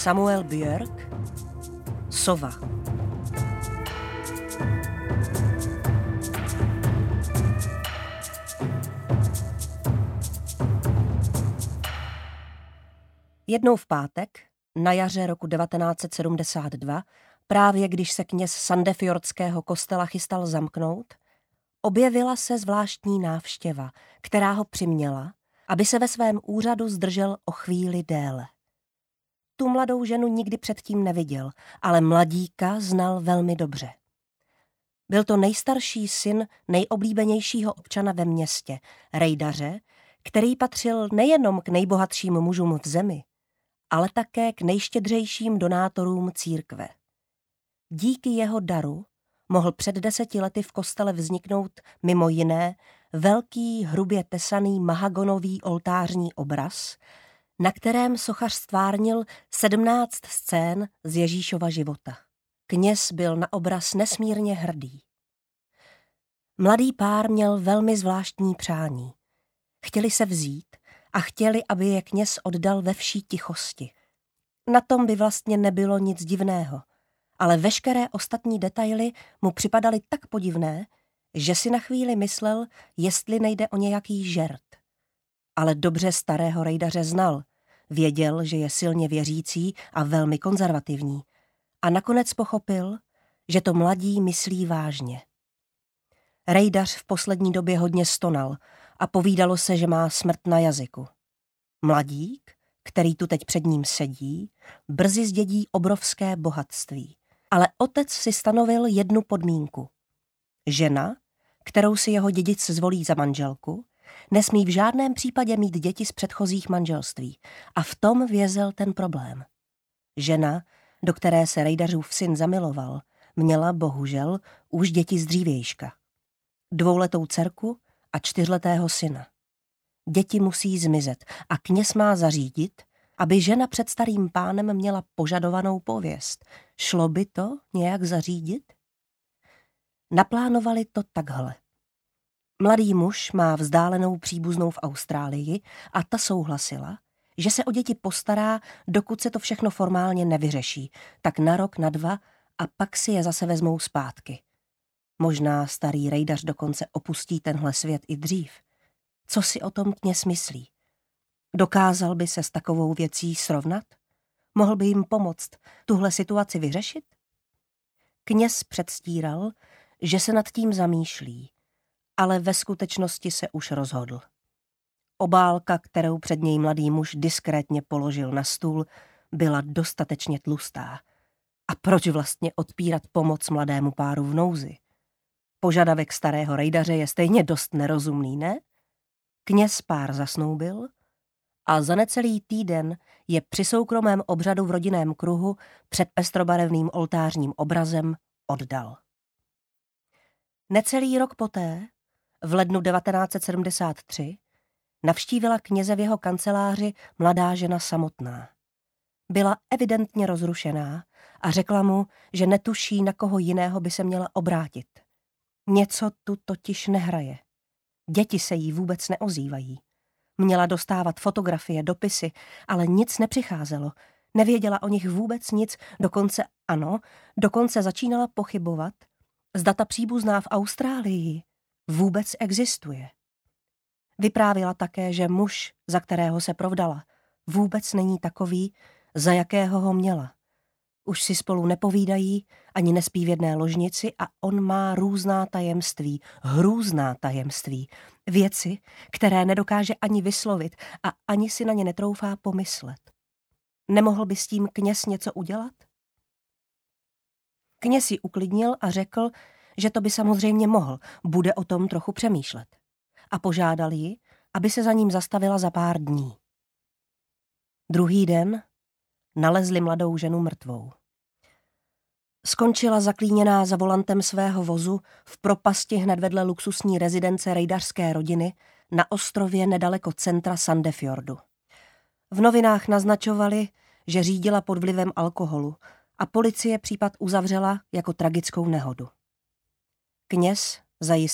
Samuel Björk, Sova. Jednou v pátek, na jaře roku 1972, právě když se kněz Sandefjordského kostela chystal zamknout, objevila se zvláštní návštěva, která ho přiměla, aby se ve svém úřadu zdržel o chvíli déle. Tu mladou ženu nikdy předtím neviděl, ale mladíka znal velmi dobře. Byl to nejstarší syn nejoblíbenějšího občana ve městě, rejdaře, který patřil nejenom k nejbohatším mužům v zemi, ale také k nejštědřejším donátorům církve. Díky jeho daru mohl před 10 lety v kostele vzniknout mimo jiné velký hrubě tesaný mahagonový oltářní obraz, na kterém sochař stvárnil 17 scén z Ježíšova života. Kněz byl na obraz nesmírně hrdý. Mladý pár měl velmi zvláštní přání. Chtěli se vzít a chtěli, aby je kněz oddal ve vší tichosti. Na tom by vlastně nebylo nic divného, ale veškeré ostatní detaily mu připadaly tak podivné, že si na chvíli myslel, jestli nejde o nějaký žert. Ale dobře starého rejdaře znal, věděl, že je silně věřící a velmi konzervativní a nakonec pochopil, že to mladí myslí vážně. Rejdař v poslední době hodně stonal a povídalo se, že má smrt na jazyku. Mladík, který tu teď před ním sedí, brzy zdědí obrovské bohatství. Ale otec si stanovil jednu podmínku. Žena, kterou si jeho dědic zvolí za manželku, nesmí v žádném případě mít děti z předchozích manželství. A v tom vězel ten problém. Žena, do které se rejdařův syn zamiloval, měla bohužel už děti z dřívějška. 2letou dcerku a 4letého syna. Děti musí zmizet a kněz má zařídit, aby žena před starým pánem měla požadovanou pověst. Šlo by to nějak zařídit? Naplánovali to takhle. Mladý muž má vzdálenou příbuznou v Austrálii a ta souhlasila, že se o děti postará, dokud se to všechno formálně nevyřeší, tak na rok, na 2 a pak si je zase vezmou zpátky. Možná starý rejdař dokonce opustí tenhle svět i dřív. Co si o tom kněz myslí? Dokázal by se s takovou věcí srovnat? Mohl by jim pomoct tuhle situaci vyřešit? Kněz předstíral, že se nad tím zamýšlí, ale ve skutečnosti se už rozhodl. Obálka, kterou před něj mladý muž diskrétně položil na stůl, byla dostatečně tlustá. A proč vlastně odpírat pomoc mladému páru v nouzi? Požadavek starého rejdaře je stejně dost nerozumný, ne? Kněz pár zasnoubil a za necelý týden je při soukromém obřadu v rodinném kruhu před pestrobarevným oltářním obrazem oddal. Necelý rok poté, v lednu 1973, navštívila kněze v jeho kanceláři mladá žena samotná. Byla evidentně rozrušená a řekla mu, že netuší, na koho jiného by se měla obrátit. Něco tu totiž nehraje. Děti se jí vůbec neozývají. Měla dostávat fotografie, dopisy, ale nic nepřicházelo. Nevěděla o nich vůbec nic, dokonce začínala pochybovat, zda ta příbuzná v Austrálii vůbec existuje. Vyprávěla také, že muž, za kterého se provdala, vůbec není takový, za jakého ho měla. Už si spolu nepovídají, ani nespí v jedné ložnici a on má různá tajemství, hrůzná tajemství, věci, které nedokáže ani vyslovit a ani si na ně netroufá pomyslet. Nemohl by s tím kněz něco udělat? Kněz ji uklidnil a řekl, že to by samozřejmě mohl, bude o tom trochu přemýšlet. A požádal ji, aby se za ním zastavila za pár dní. Druhý den nalezli mladou ženu mrtvou. Skončila zaklíněná za volantem svého vozu v propasti hned vedle luxusní rezidence rejdařské rodiny na ostrově nedaleko centra Sandefjordu. V novinách naznačovali, že řídila pod vlivem alkoholu a policie případ uzavřela jako tragickou nehodu. Kněz zajistil